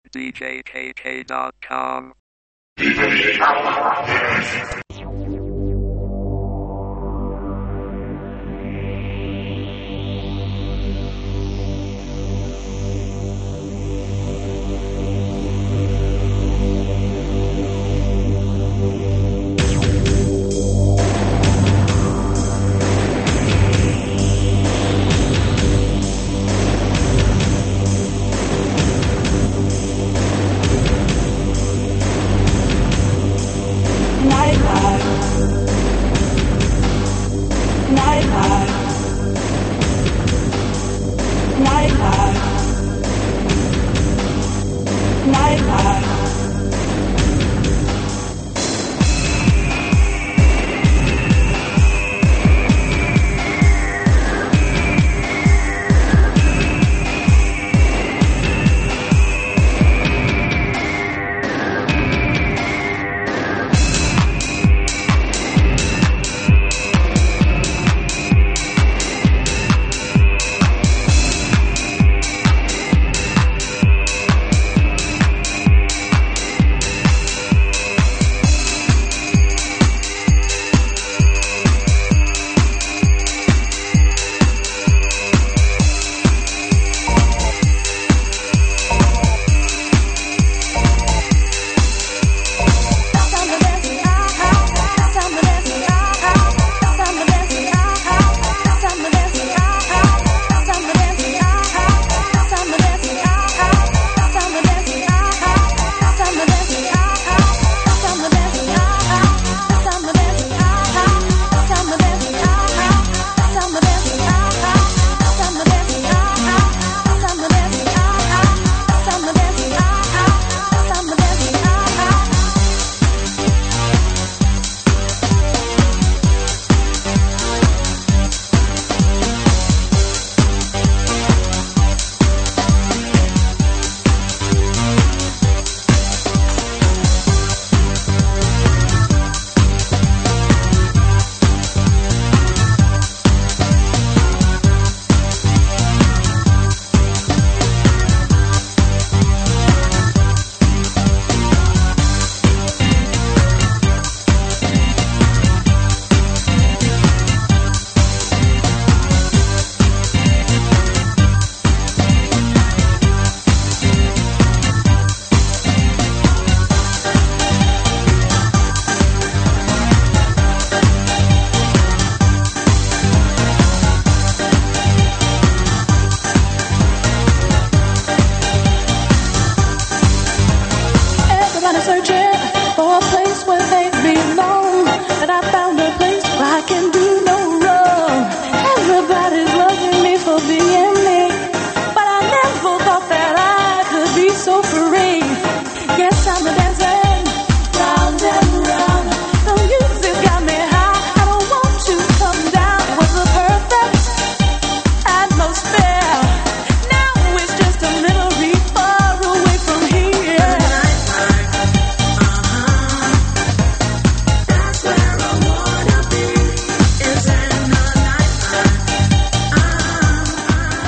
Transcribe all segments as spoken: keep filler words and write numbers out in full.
D J K K dot com.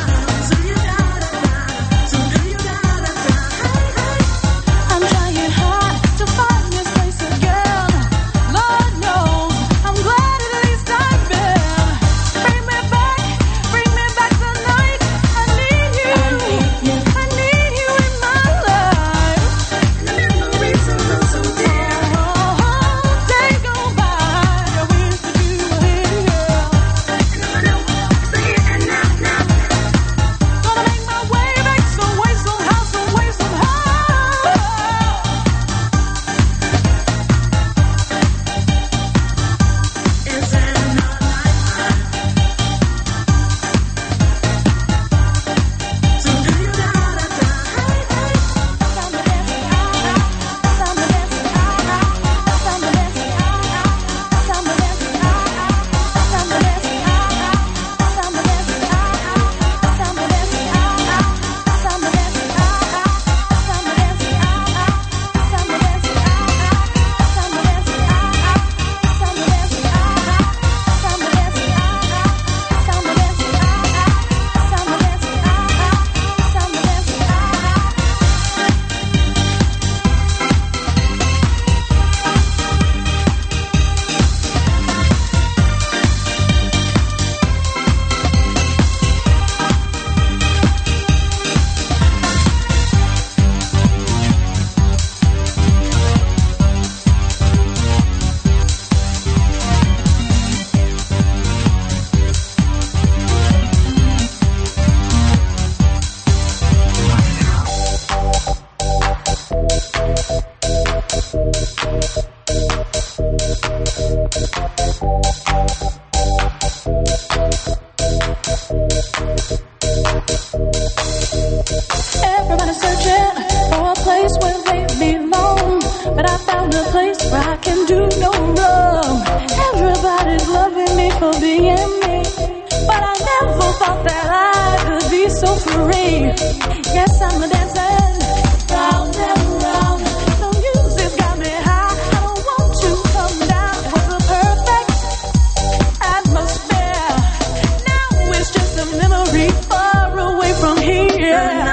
I'm trying hard. but I found a place where I can do no wrong. Everybody's loving me for being me, but I never thought that I could be so free. Yes, I'm a dancer, round and round. The music's got me high. I don't want to come down. It was a perfect atmosphere. Now it's just a memory far away from here.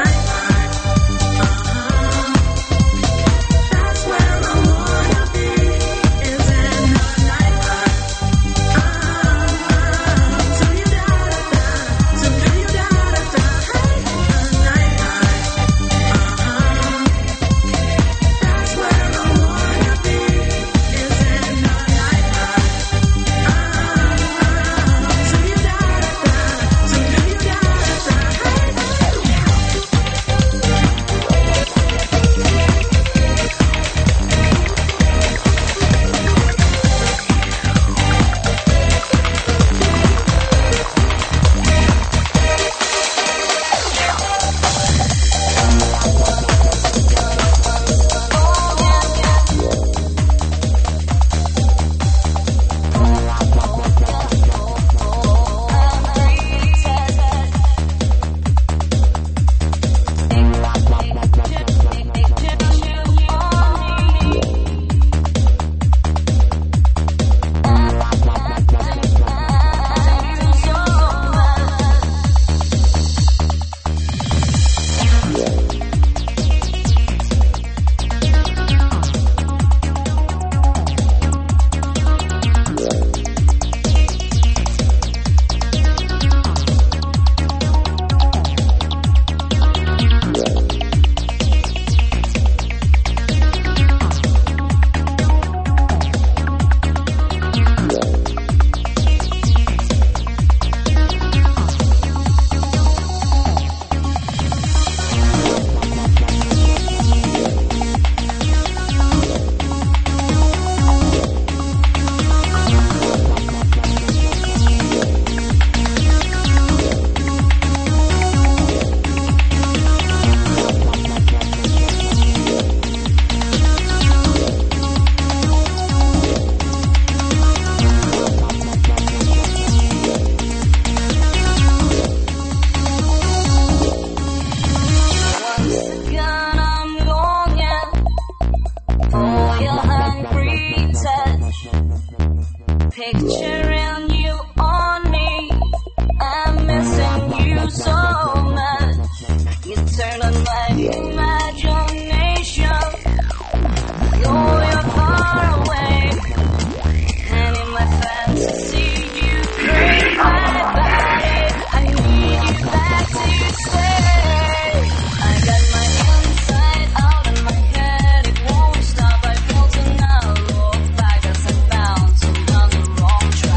Wrong track.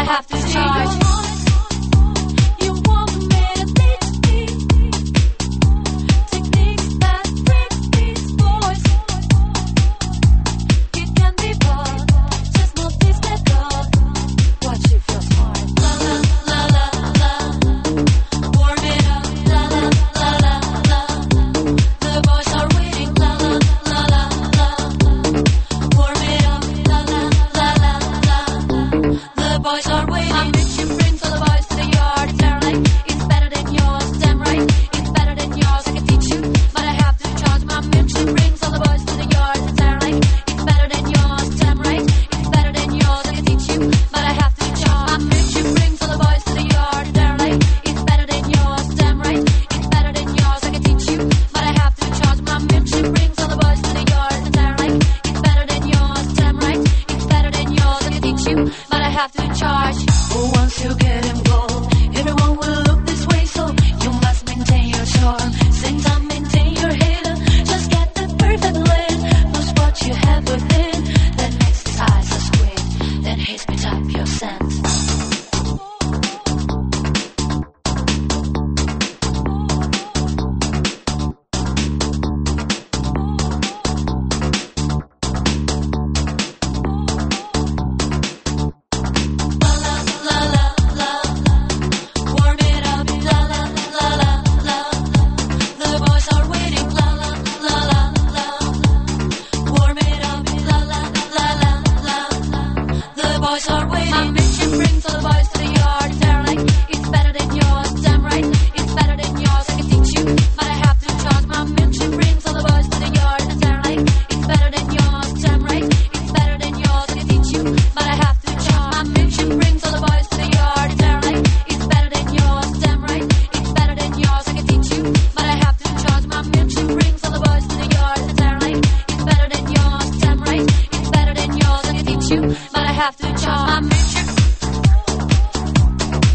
have to charge. But I have to charge.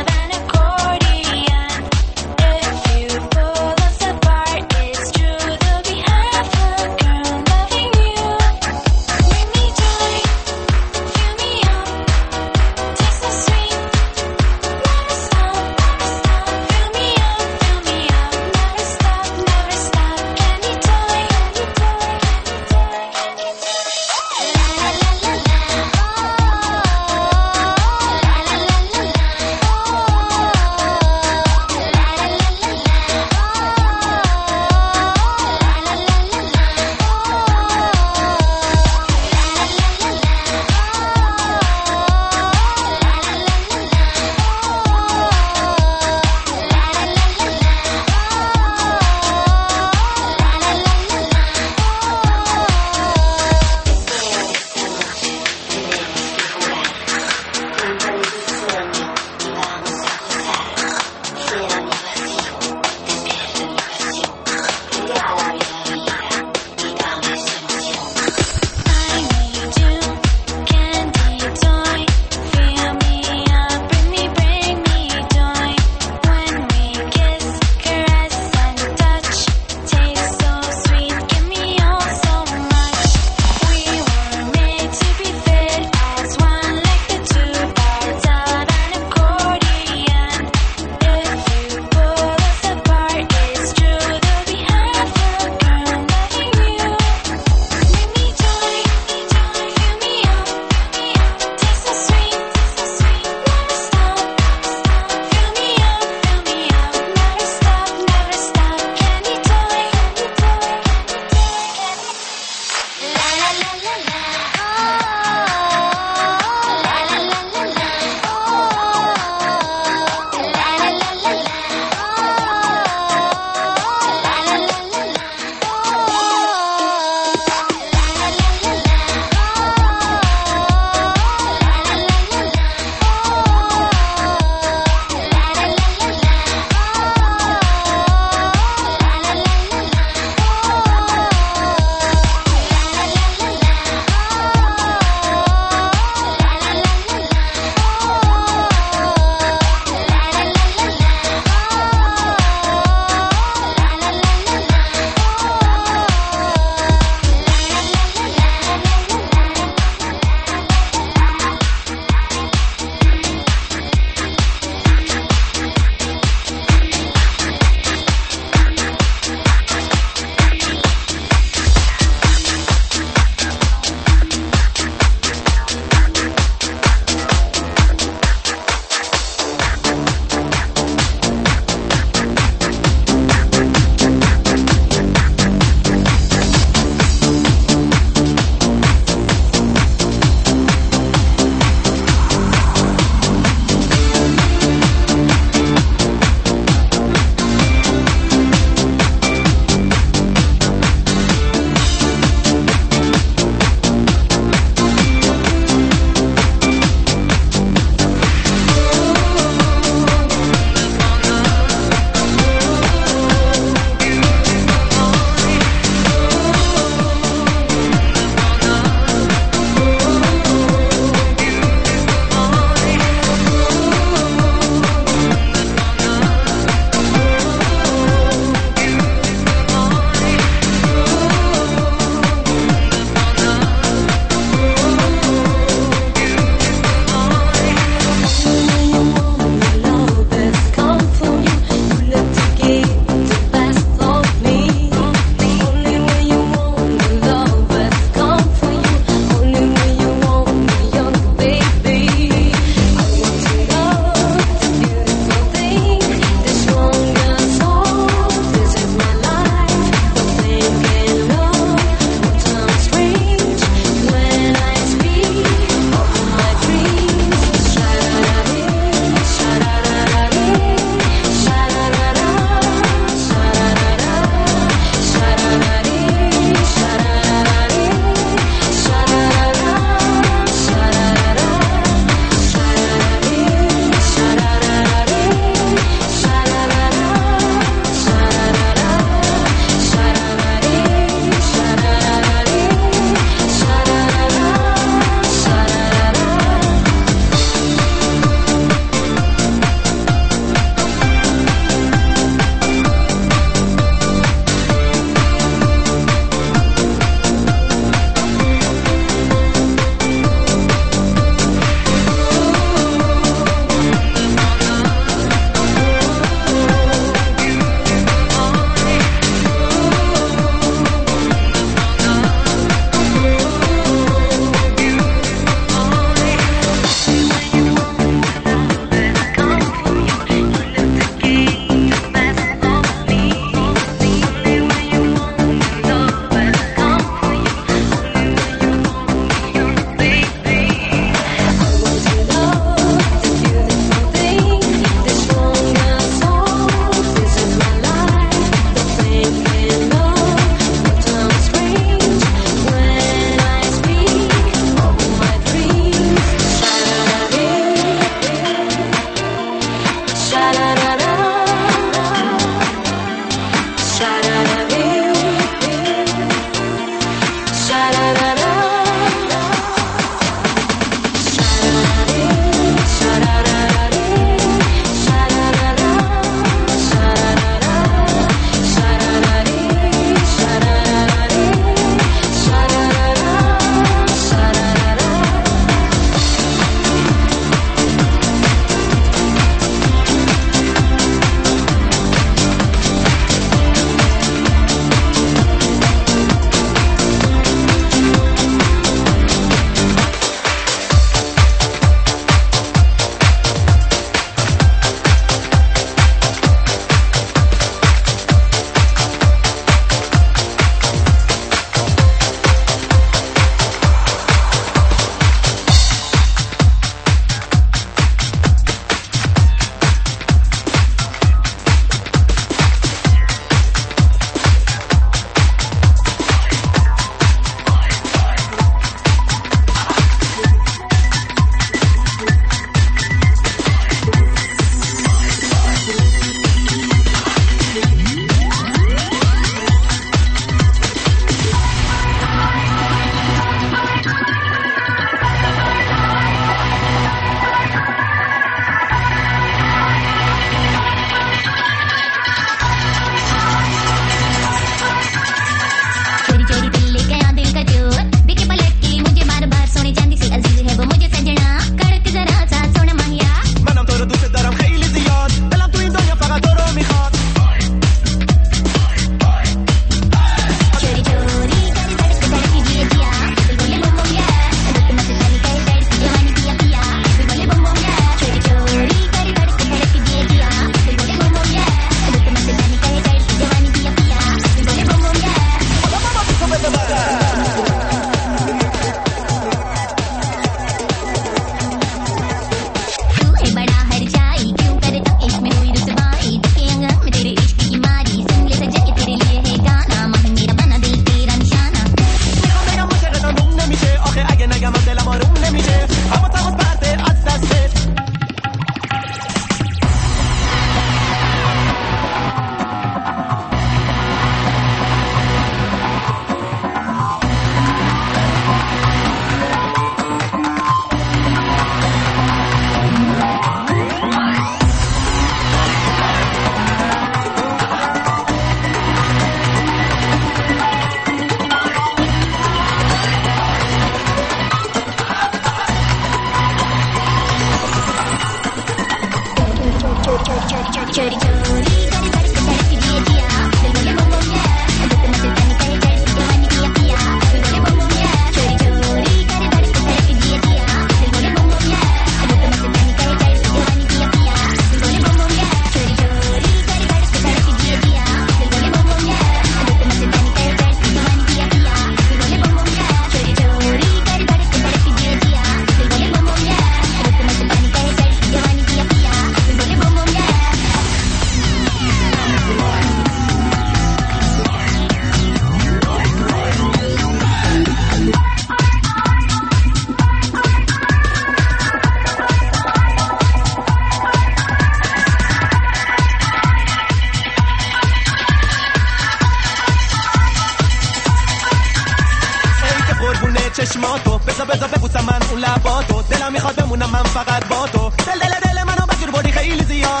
چشماتو بزا بزا ببوسم من اون لباتو دلم میخواد بمونم من فقط با تو دل دل دل منو بگیر بودی خیلی زیاد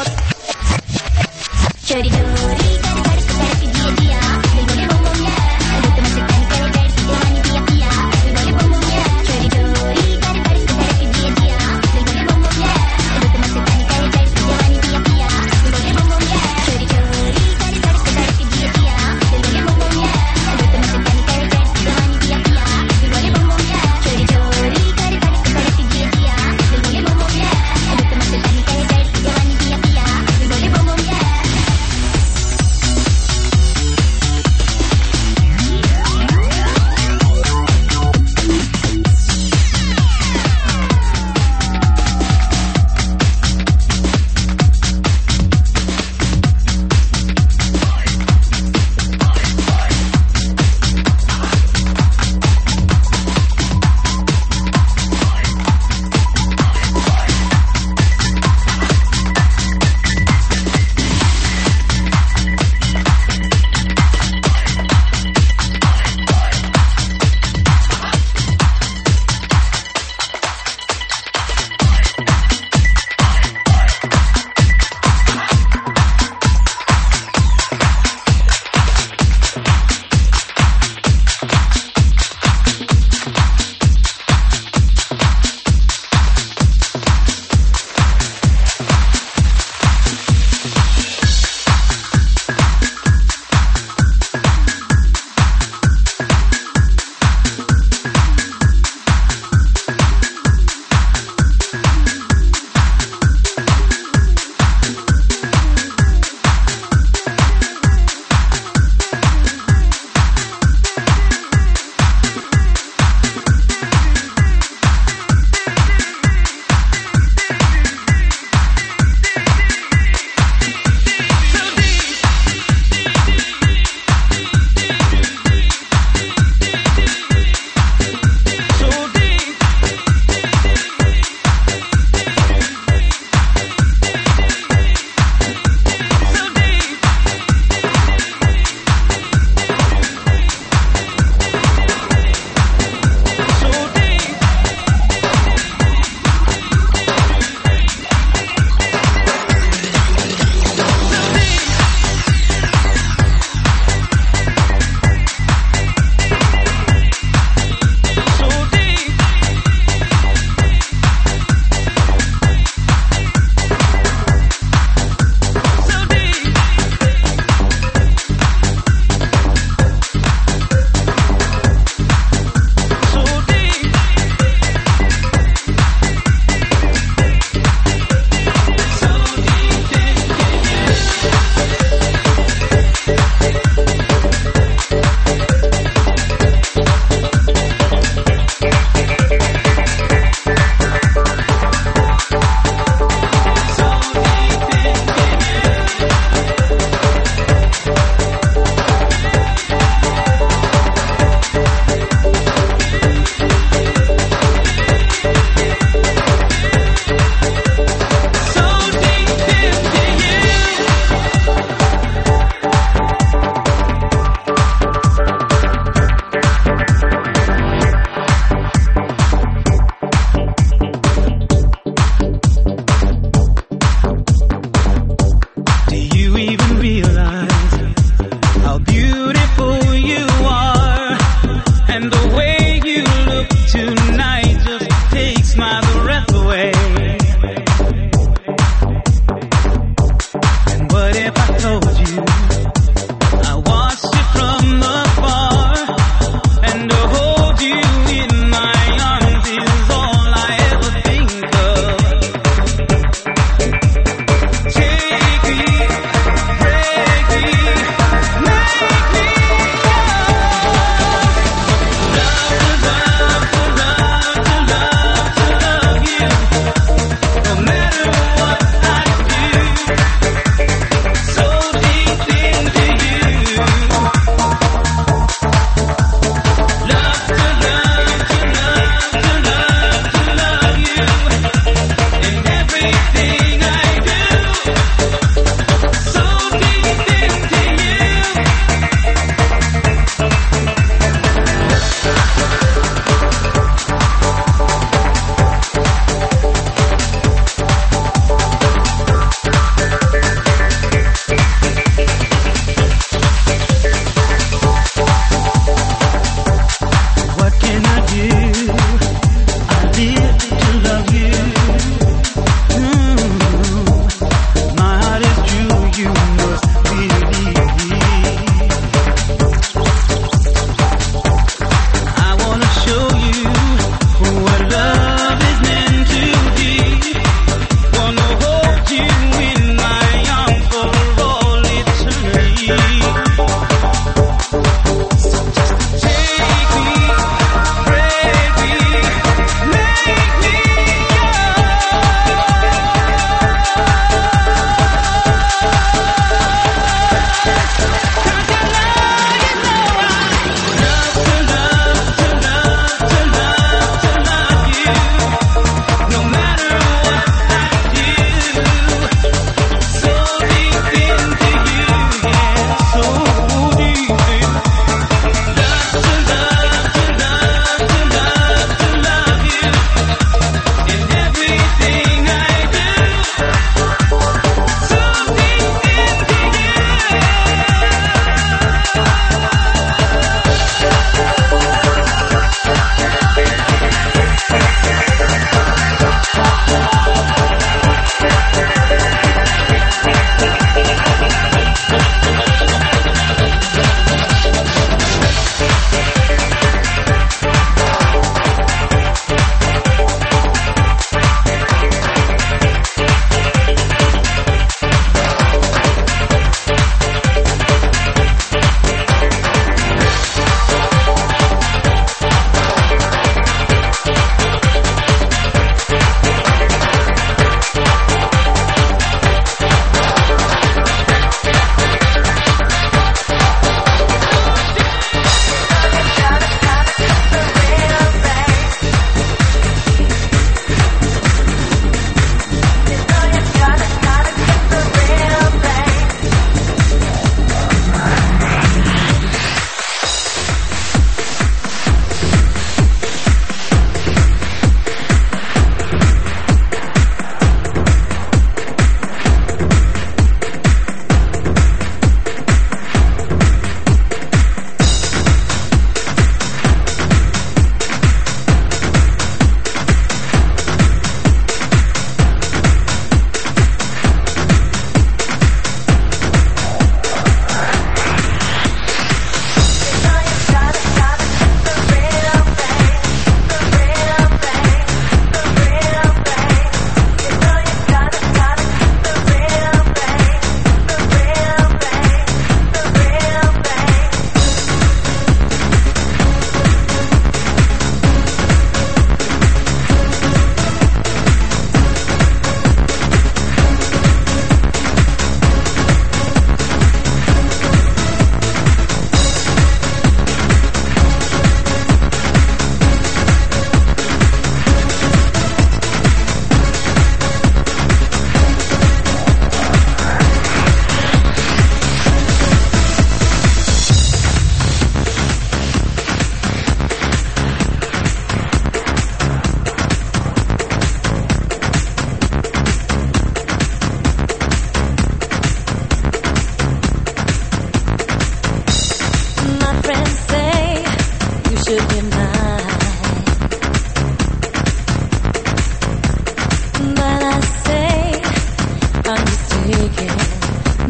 چوری چوری کاری کاری کاری دیه دیا دل بوم بوم یا تو مست کاری کاری کاری دیوانی دیا دیا دل بوم بوم یا چوری چوری کاری کاری کاری دیه دیا دل بوم بوم یا تو مست کاری کاری کاری دیوانی دیا دیا دل بوم بوم یا چوری چوری کاری کاری کاری دیه دیا دل بوم بوم یا تو مست کاری کاری کاری دیوانی دیا دیا دل بوم بوم یا چوری چوری کاری کاری کاری دیه دیا دل بوم بوم یا تو مست کاری کاری کاری دیوانی دیا دیا دل بوم بوم یا So deep.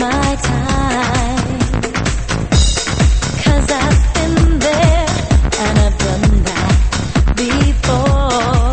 my time. 'Cause I've been there and I've done that before.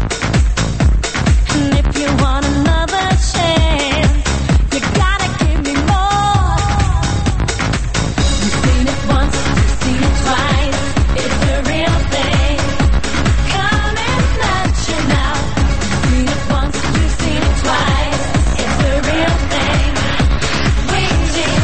And if you want another chance, you gotta give me more. You've seen it once, you've seen it twice, it's the real thing. Come and snatch it now. You've seen it once, you've seen it twice, it's the real thing. Waiting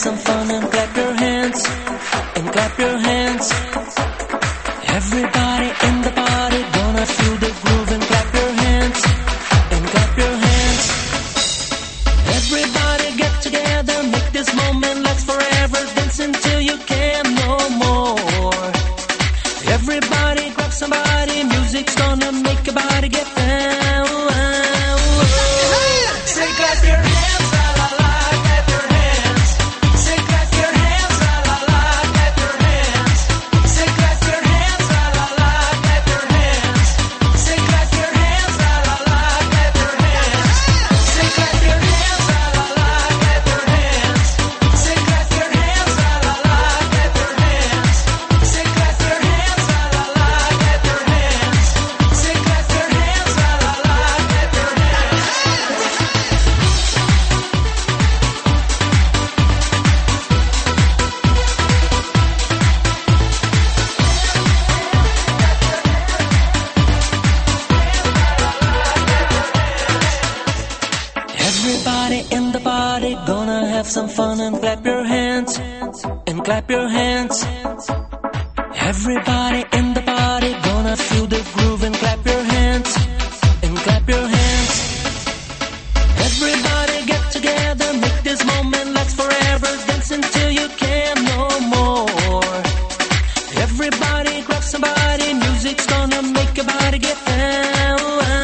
some fun and clap your hands, and clap your hands. Everybody in the party gonna feel the groove and clap your hands, and clap your hands. Everybody get together, make this moment last forever. Dance until you can no more. Everybody grab somebody, music's gonna make your body get down. Say clap your hands, la la la, clap your hands. Say clap your hands, la la la, clap your hands. Say clap your hands, la la la, clap your hands. Say clap your hands, la la la, clap your hands. Say clap your hands, la la la, clap your hands. Say clap your hands, la la la, clap your hands. Say clap your hands, la la la, clap your hands. Say clap your hands, la la la, clap your hands. Everybody in the party gonna have some fun and clap your hands, and clap your hands. Everybody in the party gonna feel the groove and clap your hands, and clap your hands. Everybody get together, make this moment last forever. Dance until you can no more. Everybody grab somebody, music's gonna make your body get down.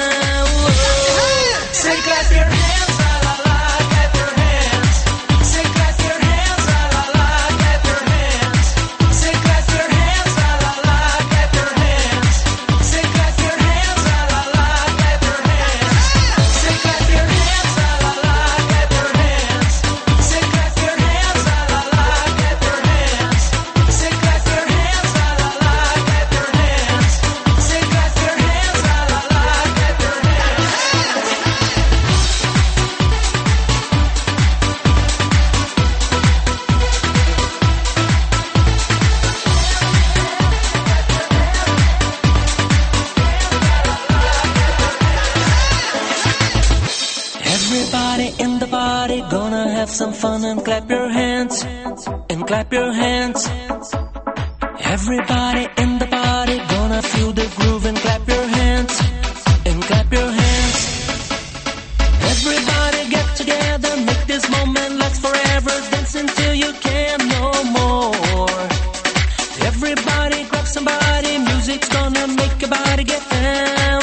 Say clap your hands, la la la, clap your hands. Say clap your hands, la la la, clap your hands. Say clap your hands, la la la, clap your hands. Say clap your hands, la la la, clap your hands. Say clap your hands, la la la, clap your hands. Say clap your hands, la la la, clap your hands. Say clap your hands, la la la, clap your hands. Say clap your hands, la la la, clap your hands. Everybody in the party gonna have some fun and clap your hands, and clap your hands. Everybody in the party gonna feel the groove and clap your hands, and clap your hands. Everybody get together, make this moment last forever. Dance until you can no more. Everybody grab somebody, music's gonna make your body get down.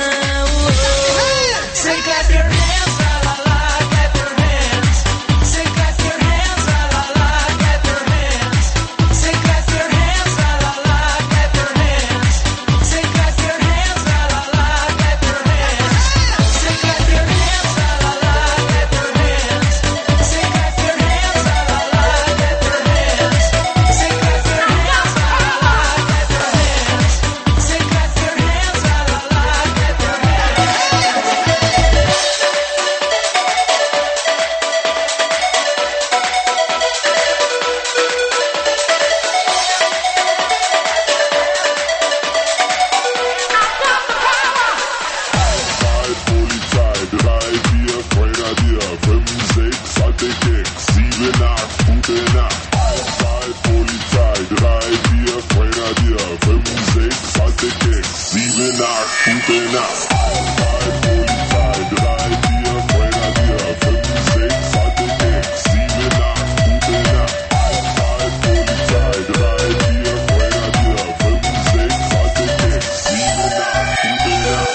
Say clap your hands, la la la, clap your hands. Say clap your hands, la la la, clap your hands. Say clap your hands, la la la, clap your hands. Say clap your hands, la la la, clap your hands. Say clap your hands, la la la, clap your hands. Say clap your hands, la la la, clap your hands. Say clap your hands, la la la, clap your hands. Say clap your hands, la la la, clap your hands. Polizei, drei, vier, Grenadier, fünf, sechs, alte Keks, sieben, acht, gute Nacht. Drei, Polizei, drei, vier, Grenadier, fünf, sechs, alte Keks, sieben, acht, gute Nacht. Drei, Polizei, drei, vier, Grenadier, fünf, sechs, alte Keks, sieben, acht, gute Nacht. Drei, Polizei, drei, vier, Grenadier, fünf, sechs, alte Keks, sieben, acht, gute Nacht.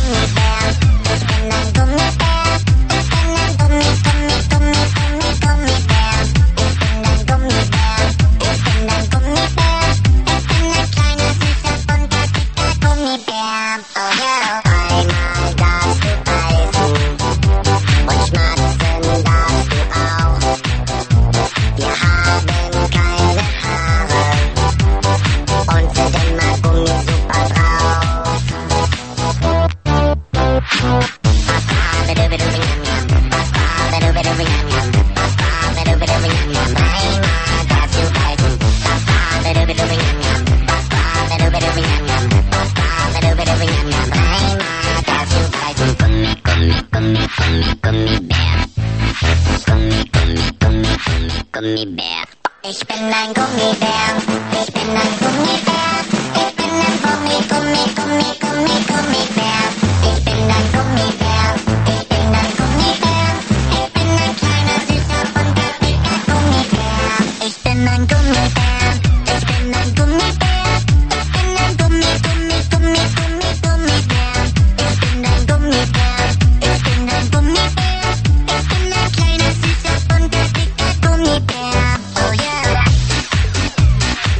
Gummibär. Ich bin ein Gummibär. Ich bin ein Gummibär. Ich bin ein Gummi, Gummi, Gummi, Gummi, Gummibär. Ich bin ein Gummibär. Ich bin ein Gummibär. Ich bin ein kleiner, süßer, bunter, dicker Gummibär. Ich bin ein Gummibär. Ich bin ein Gummibär. Ich bin ein Gummi, Gummi, Gummi, Gummi, Gummibär. Ich bin ein Gummibär. Ich bin ein Gummibär. Ich bin ein kleiner, süßer, bunter, dicker Gummibär. Oh yeah.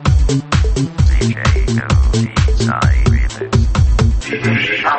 D J No Design Remix.